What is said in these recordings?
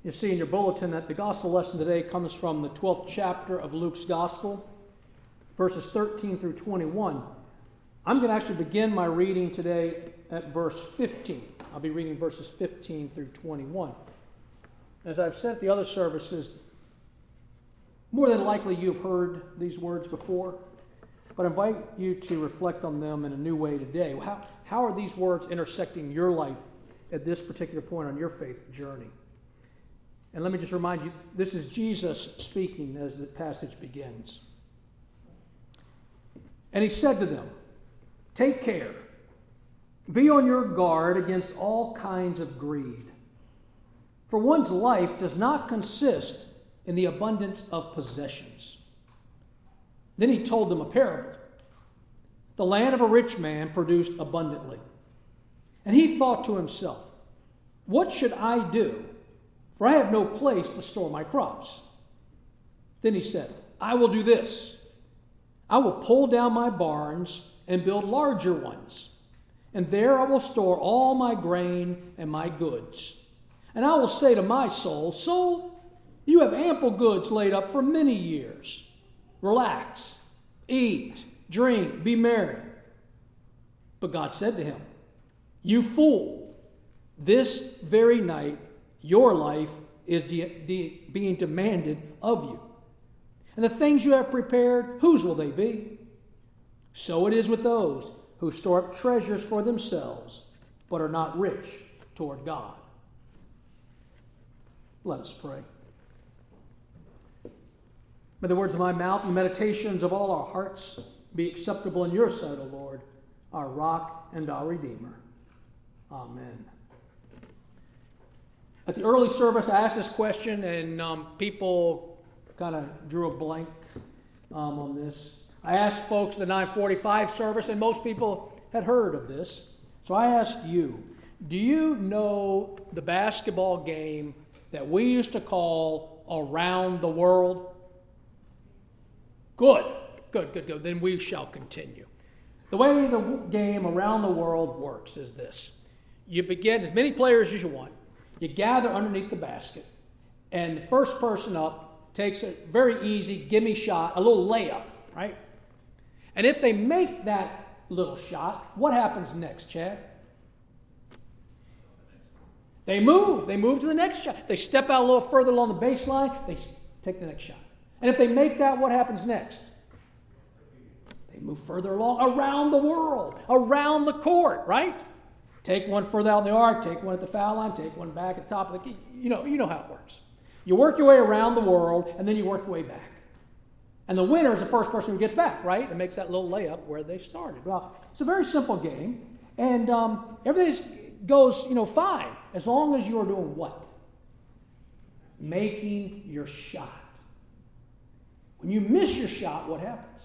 You see in your bulletin that the gospel lesson today comes from the 12th chapter of Luke's gospel, verses 13 through 21. I'm going to actually begin my reading today at verse 15. I'll be reading verses 15 through 21. As I've said at the other services, more than likely you've heard these words before, but I invite you to reflect on them in a new way today. How are these words intersecting your life at this particular point on your faith journey? And let me just remind you, this is Jesus speaking as the passage begins. And he said to them, "Take care. Be on your guard against all kinds of greed. For one's life does not consist in the abundance of possessions." Then he told them a parable. The land of a rich man produced abundantly. And he thought to himself, "What should I do? For I have no place to store my crops." Then he said, "I will do this. I will pull down my barns and build larger ones. And there I will store all my grain and my goods. And I will say to my soul, 'Soul, you have ample goods laid up for many years. Relax, eat, drink, be merry.' But God said to him, 'You fool, this very night your life is being demanded of you. And the things you have prepared, whose will they be? So it is with those who store up treasures for themselves, but are not rich toward God.'" Let us pray. May the words of my mouth and meditations of all our hearts be acceptable in your sight, O Lord, our rock and our Redeemer. Amen. At the early service, I asked this question, and people kind of drew a blank on this. I asked folks at the 9:45 service, and most people had heard of this. So I asked you, do you know the basketball game that we used to call Around the World? Good. Then we shall continue. The way the game Around the World works is this. You begin, as many players as you want. You gather underneath the basket, and the first person up takes a very easy gimme shot, a little layup, right? And if they make that little shot, what happens next, Chad? They move to the next shot. They step out a little further along the baseline, they take the next shot. And if they make that, what happens next? They move further along around the world, around the court, right? Take one further out in the arc, take one at the foul line, take one back at the top of the key. You know how it works. You work your way around the world, and then you work your way back. And the winner is the first person who gets back, right? And makes that little layup where they started. Well, it's a very simple game, and everything goes, fine, as long as you're doing what? Making your shot. When you miss your shot, what happens?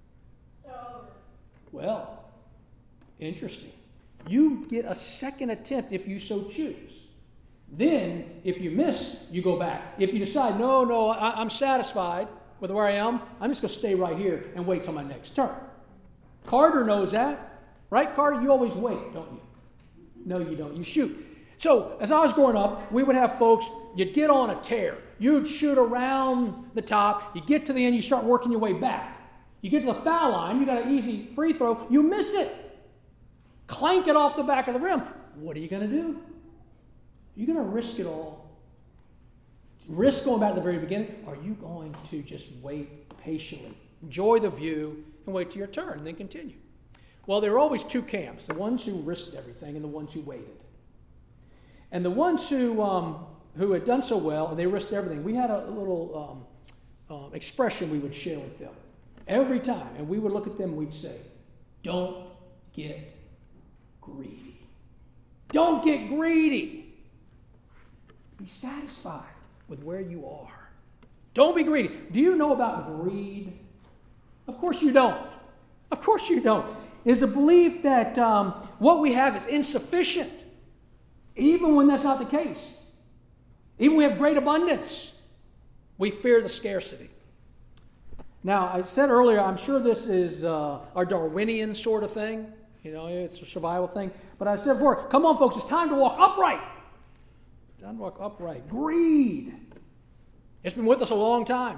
Well, interesting. You get a second attempt if you so choose. Then, if you miss, you go back. If you decide, no, I'm satisfied with where I am, I'm just going to stay right here and wait till my next turn. Carter knows that. Right, Carter? You always wait, don't you? No, you don't. You shoot. So, as I was growing up, we would have folks, you'd get on a tear. You'd shoot around the top. You get to the end, you start working your way back. You get to the foul line, you got an easy free throw, you miss it. Clank it off the back of the rim. What are you going to do? You're going to risk it all. Risk going back to the very beginning. Or are you going to just wait patiently, enjoy the view, and wait till your turn, and then continue? Well, there were always two camps, the ones who risked everything and the ones who waited. And the ones who had done so well, and they risked everything, we had a little expression we would share with them every time. And we would look at them and we'd say, "Don't get greedy. Don't get greedy. Be satisfied with where you are. Don't be greedy." Do you know about greed? Of course you don't. Of course you don't. It's a belief that what we have is insufficient, even when that's not the case. Even when we have great abundance, we fear the scarcity. Now, I said earlier, I'm sure this is our Darwinian sort of thing. It's a survival thing. But I said before, come on, folks, it's time to walk upright. Doesn't walk upright. Greed. It's been with us a long time.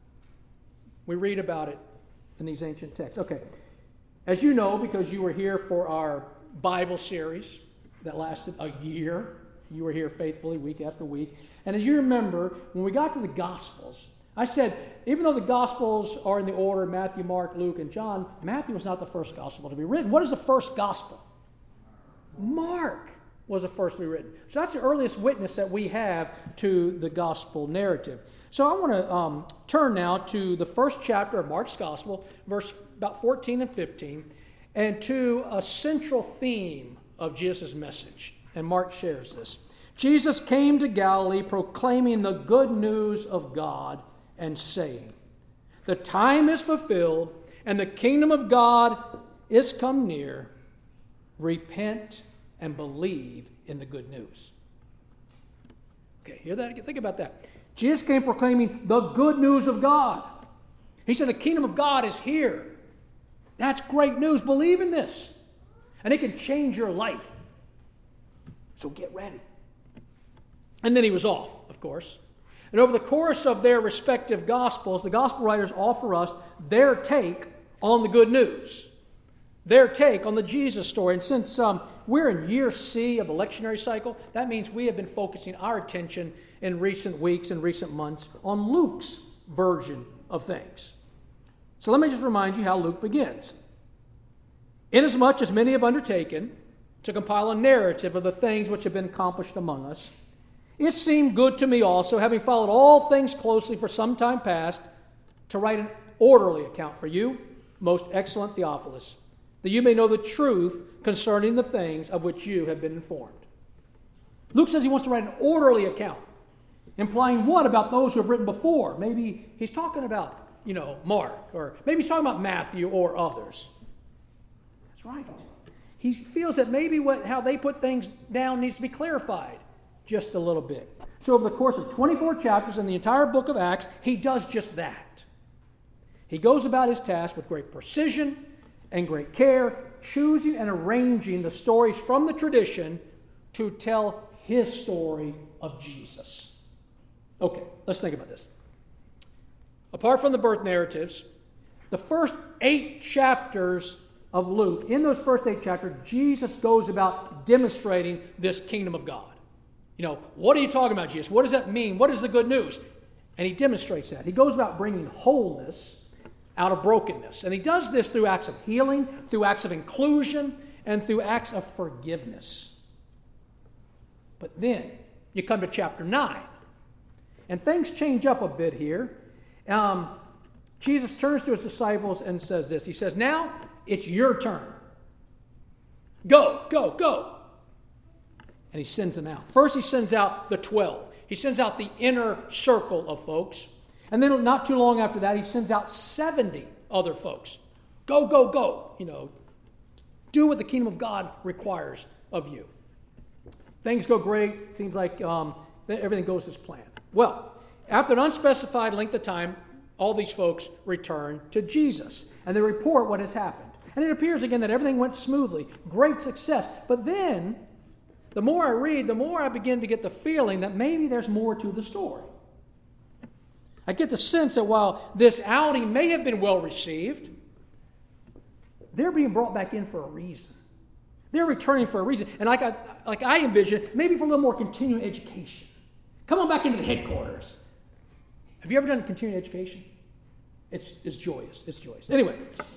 We read about it in these ancient texts. Okay. As you know, because you were here for our Bible series that lasted a year, you were here faithfully week after week. And as you remember, when we got to the Gospels, I said, even though the Gospels are in the order Matthew, Mark, Luke, and John, Matthew was not the first Gospel to be written. What is the first Gospel? Mark was the first to be written. So that's the earliest witness that we have to the Gospel narrative. So I want to turn now to the first chapter of Mark's Gospel, verse about 14 and 15, and to a central theme of Jesus' message. And Mark shares this. Jesus came to Galilee proclaiming the good news of God and saying, "The time is fulfilled and the kingdom of God is come near. Repent and believe in the good news." Okay, hear that? Think about that. Jesus came proclaiming the good news of God. He said the kingdom of God is here. That's great news. Believe in this. And it can change your life. So get ready. And then he was off, of course. And over the course of their respective Gospels, the Gospel writers offer us their take on the good news. Their take on the Jesus story. And since we're in year C of the lectionary cycle, that means we have been focusing our attention in recent weeks and recent months on Luke's version of things. So let me just remind you how Luke begins. "Inasmuch as many have undertaken to compile a narrative of the things which have been accomplished among us, it seemed good to me also, having followed all things closely for some time past, to write an orderly account for you, most excellent Theophilus, that you may know the truth concerning the things of which you have been informed." Luke says he wants to write an orderly account, implying what about those who have written before? Maybe he's talking about, Mark, or maybe he's talking about Matthew or others. That's right. He feels that maybe how they put things down needs to be clarified just a little bit. So over the course of 24 chapters in the entire book of Acts, he does just that. He goes about his task with great precision and great care, choosing and arranging the stories from the tradition to tell his story of Jesus. Okay, let's think about this. Apart from the birth narratives, the first 8 chapters of Luke, in those first 8 chapters, Jesus goes about demonstrating this kingdom of God. What are you talking about, Jesus? What does that mean? What is the good news? And he demonstrates that. He goes about bringing wholeness out of brokenness. And he does this through acts of healing, through acts of inclusion, and through acts of forgiveness. But then you come to chapter 9. And things change up a bit here. Jesus turns to his disciples and says this. He says, "Now it's your turn. Go, go, go." And he sends them out. First he sends out the 12. He sends out the inner circle of folks. And then not too long after that, he sends out 70 other folks. Go, go, go. Do what the kingdom of God requires of you. Things go great. Seems like everything goes as planned. Well, after an unspecified length of time, all these folks return to Jesus. And they report what has happened. And it appears again that everything went smoothly. Great success. But then, the more I read, the more I begin to get the feeling that maybe there's more to the story. I get the sense that while this outing may have been well received, they're being brought back in for a reason. They're returning for a reason. And like I envision, maybe for a little more continuing education. Come on back into the headquarters. Have you ever done continuing education? It's joyous. It's joyous. Anyway,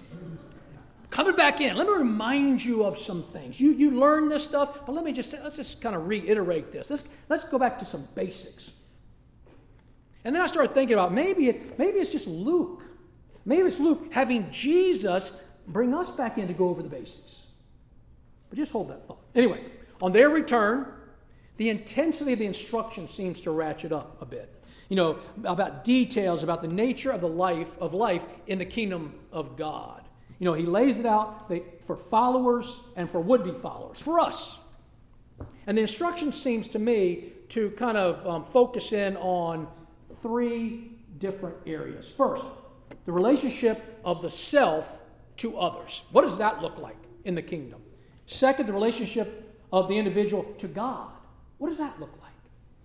coming back in, let me remind you of some things. You learn this stuff, but let's just kind of reiterate this. Let's go back to some basics. And then I started thinking about maybe it's just Luke. Maybe it's Luke having Jesus bring us back in to go over the basics. But just hold that thought. Anyway, on their return, the intensity of the instruction seems to ratchet up a bit. About details about the nature of life in the kingdom of God. He lays it out for followers and for would-be followers, for us. And the instruction seems to me to kind of focus in on 3 different areas. First, the relationship of the self to others. What does that look like in the kingdom? Second, the relationship of the individual to God. What does that look like?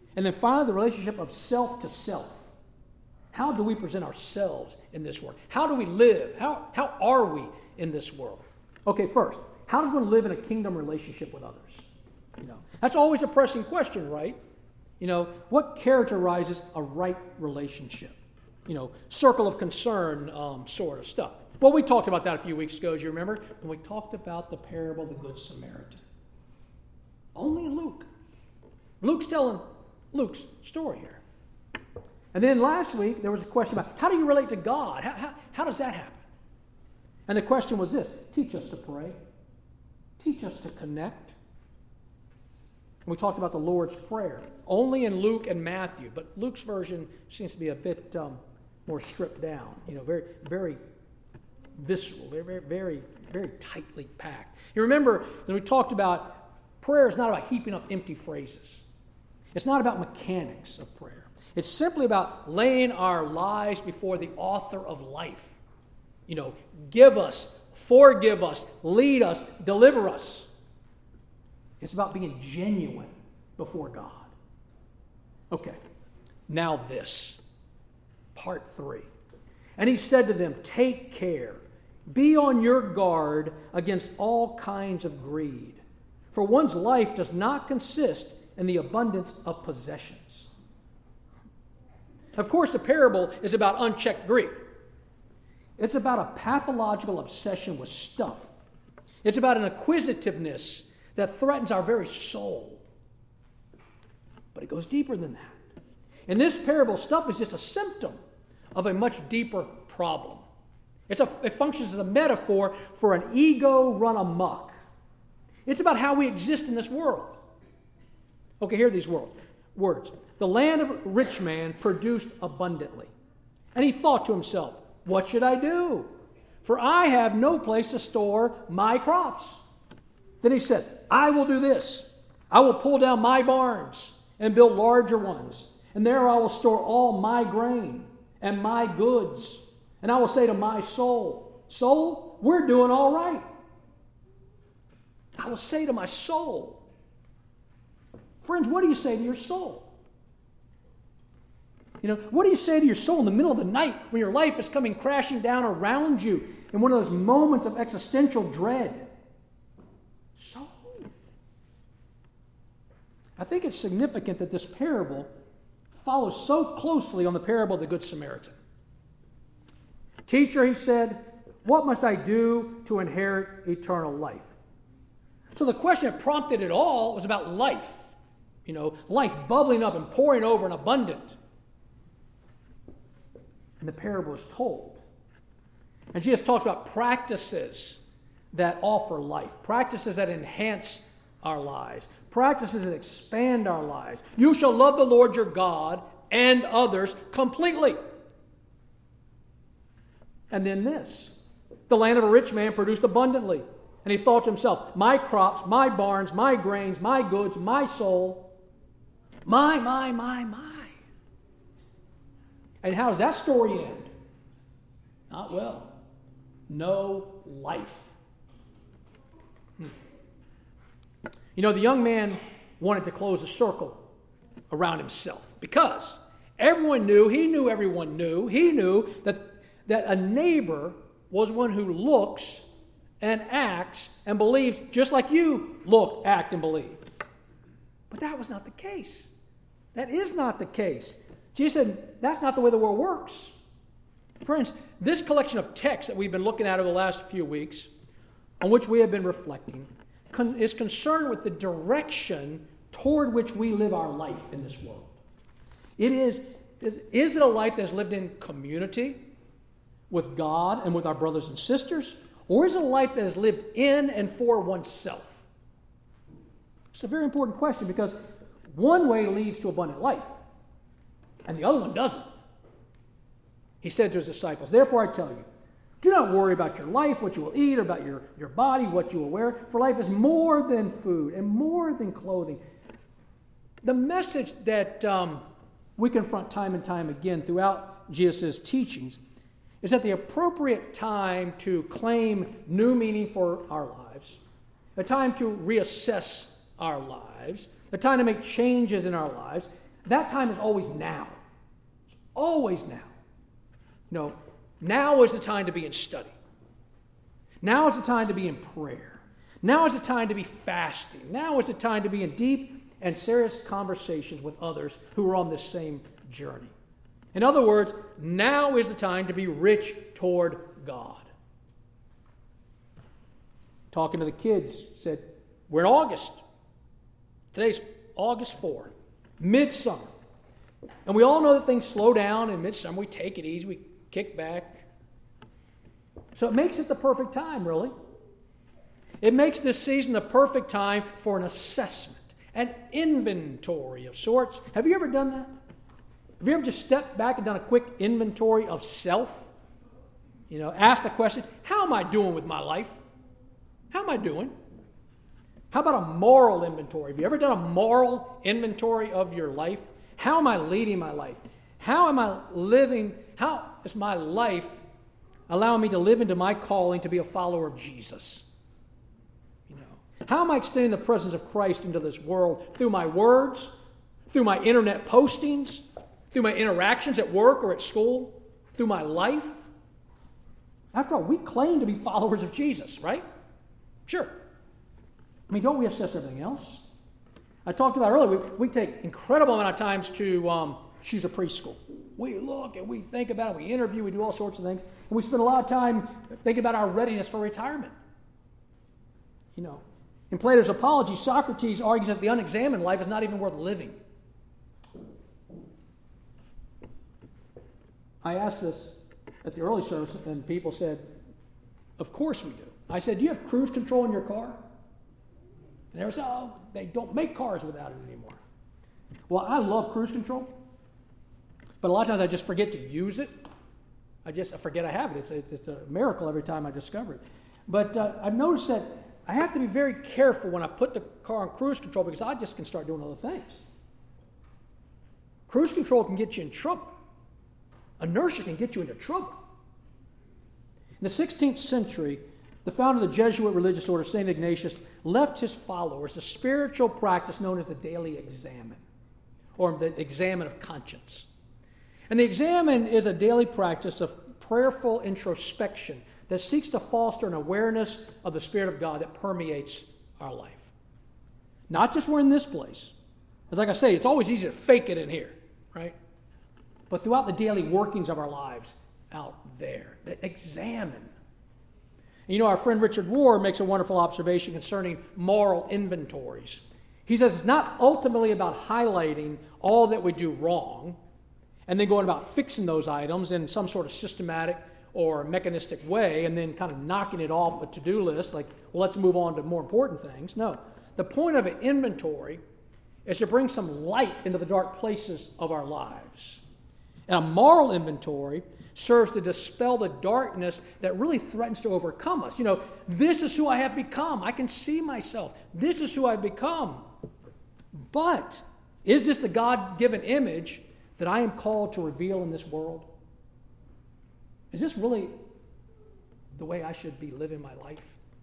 And then finally, the relationship of self to self. How do we present ourselves in this world? How do we live? How are we in this world? Okay, first, how does one live in a kingdom relationship with others? That's always a pressing question, right? What characterizes a right relationship? Circle of concern sort of stuff. Well, we talked about that a few weeks ago, as you remember, when we talked about the parable of the Good Samaritan. Only in Luke. Luke's telling Luke's story here. And then last week, there was a question about how do you relate to God? How does that happen? And the question was this: teach us to pray. Teach us to connect. And we talked about the Lord's Prayer, only in Luke and Matthew, but Luke's version seems to be a bit more stripped down, very, very visceral, very, very, very tightly packed. You remember, as we talked about, prayer is not about heaping up empty phrases. It's not about mechanics of prayer. It's simply about laying our lives before the author of life. Give us, forgive us, lead us, deliver us. It's about being genuine before God. Okay, now this, part 3. And he said to them, take care, be on your guard against all kinds of greed. For one's life does not consist in the abundance of possessions. Of course, the parable is about unchecked greed. It's about a pathological obsession with stuff. It's about an acquisitiveness that threatens our very soul. But it goes deeper than that. In this parable, stuff is just a symptom of a much deeper problem. It functions as a metaphor for an ego run amok. It's about how we exist in this world. Okay, hear these words. The land of a rich man produced abundantly. And he thought to himself, what should I do? For I have no place to store my crops. Then he said, I will do this. I will pull down my barns and build larger ones. And there I will store all my grain and my goods. And I will say to my soul, soul, we're doing all right. I will say to my soul. Friends, what do you say to your soul? What do you say to your soul in the middle of the night when your life is coming crashing down around you in one of those moments of existential dread? Soul. I think it's significant that this parable follows so closely on the parable of the Good Samaritan. Teacher, he said, what must I do to inherit eternal life? So the question that prompted it all was about life. Life bubbling up and pouring over and abundant. And the parable is told. And Jesus talks about practices that offer life, practices that enhance our lives, practices that expand our lives. You shall love the Lord your God and others completely. And then this, the land of a rich man produced abundantly. And he thought to himself, my crops, my barns, my grains, my goods, my soul, my. And how does that story end? Not well. No life. The young man wanted to close a circle around himself because everyone knew, he knew everyone knew, he knew that a neighbor was one who looks and acts and believes just like you look, act, and believe. But that was not the case. That is not the case. Jesus said, that's not the way the world works. Friends, this collection of texts that we've been looking at over the last few weeks, on which we have been reflecting, is concerned with the direction toward which we live our life in this world. Is it a life that is lived in community with God and with our brothers and sisters? Or is it a life that is lived in and for oneself? It's a very important question because one way leads to abundant life, and the other one doesn't. He said to his disciples, therefore I tell you, do not worry about your life, what you will eat, or about your body, what you will wear, for life is more than food and more than clothing. The message that we confront time and time again throughout Jesus' teachings is that the appropriate time to claim new meaning for our lives, a time to reassess our lives, a time to make changes in our lives, That time is always now. It's always now. Now is the time to be in study. Now is the time to be in prayer. Now is the time to be fasting. Now is the time to be in deep and serious conversations with others who are on this same journey. In other words, now is the time to be rich toward God. Talking to the kids, said, we're in August. Today's August 4, midsummer. And we all know that things slow down in midsummer. We take it easy. We kick back. So it makes it the perfect time, really. It makes this season the perfect time for an assessment, an inventory of sorts. Have you ever done that? Have you ever just stepped back and done a quick inventory of self? Ask the question, how am I doing with my life? How am I doing? How about a moral inventory? Have you ever done a moral inventory of your life? How am I leading my life? How am I living? How is my life allowing me to live into my calling to be a follower of Jesus? How am I extending the presence of Christ into this world? Through my words, through my internet postings, through my interactions at work or at school, through my life? After all, we claim to be followers of Jesus, right? Sure. Don't we assess everything else? I talked about earlier, we take incredible amount of times to choose a preschool. We look and we think about it, we interview, we do all sorts of things. And we spend a lot of time thinking about our readiness for retirement. In Plato's Apology, Socrates argues that the unexamined life is not even worth living. I asked this at the early service, and people said, of course we do. I said, do you have cruise control in your car? And they were saying, they don't make cars without it anymore. Well, I love cruise control, but a lot of times I just forget to use it. I forget I have it. It's a miracle every time I discover it. But I've noticed that I have to be very careful when I put the car on cruise control because I just can start doing other things. Cruise control can get you in trouble. Inertia can get you into trouble. In the 16th century, the founder of the Jesuit religious order, St. Ignatius, left his followers a spiritual practice known as the daily examen, or the examen of conscience. And the examen is a daily practice of prayerful introspection that seeks to foster an awareness of the Spirit of God that permeates our life. Not just we're in this place. As like I say, it's always easy to fake it in here, right? But throughout the daily workings of our lives out there, that examine. Our friend Richard Rohr makes a wonderful observation concerning moral inventories. He says it's not ultimately about highlighting all that we do wrong and then going about fixing those items in some sort of systematic or mechanistic way and then kind of knocking it off a to-do list, like, well, let's move on to more important things. No. The point of an inventory is to bring some light into the dark places of our lives. And a moral inventory serves to dispel the darkness that really threatens to overcome us. This is who I have become. I can see myself. This is who I've become. But is this the God-given image that I am called to reveal in this world? Is this really the way I should be living my life?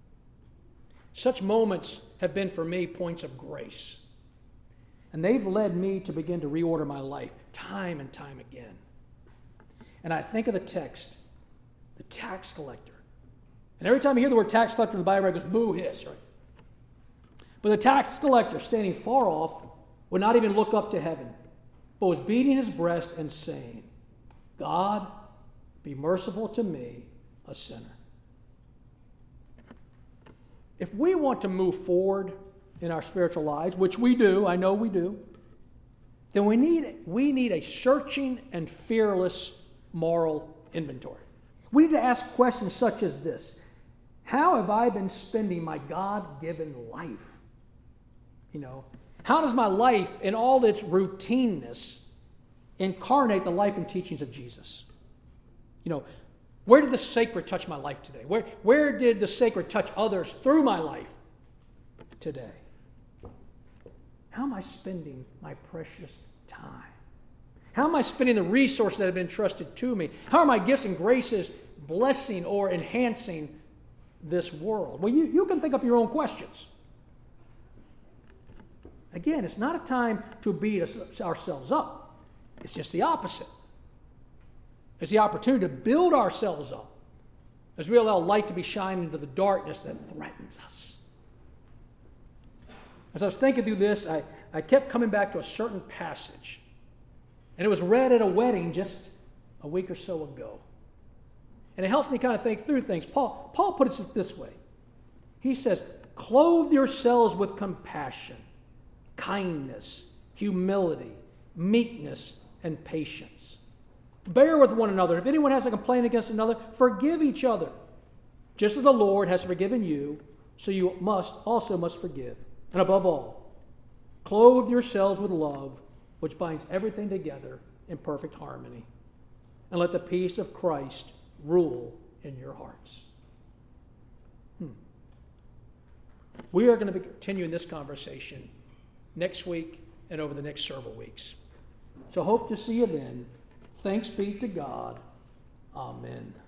Such moments have been for me points of grace. And they've led me to begin to reorder my life time and time again. And I think of the text, the tax collector. And every time I hear the word tax collector in the Bible, it goes boo hiss, right? But the tax collector, standing far off, would not even look up to heaven, but was beating his breast and saying, God, be merciful to me, a sinner. If we want to move forward in our spiritual lives, which we do, I know we do, then we need a searching and fearless moral inventory. We need to ask questions such as this: how have I been spending my God-given life? How does my life, in all its routineness, incarnate the life and teachings of Jesus? Where did the sacred touch my life today? Where did the sacred touch others through my life today? How am I spending my precious time? How am I spending the resources that have been entrusted to me? How are my gifts and graces blessing or enhancing this world? Well, you can think up your own questions. Again, it's not a time to beat ourselves up. It's just the opposite. It's the opportunity to build ourselves up as we allow light to be shined into the darkness that threatens us. As I was thinking through this, I kept coming back to a certain passage. And it was read at a wedding just a week or so ago. And it helps me kind of think through things. Paul puts it this way. He says, clothe yourselves with compassion, kindness, humility, meekness, and patience. Bear with one another. If anyone has a complaint against another, forgive each other. Just as the Lord has forgiven you, so you also must forgive. And above all, clothe yourselves with love, which binds everything together in perfect harmony. And let the peace of Christ rule in your hearts. We are going to be continuing this conversation next week and over the next several weeks. So hope to see you then. Thanks be to God. Amen.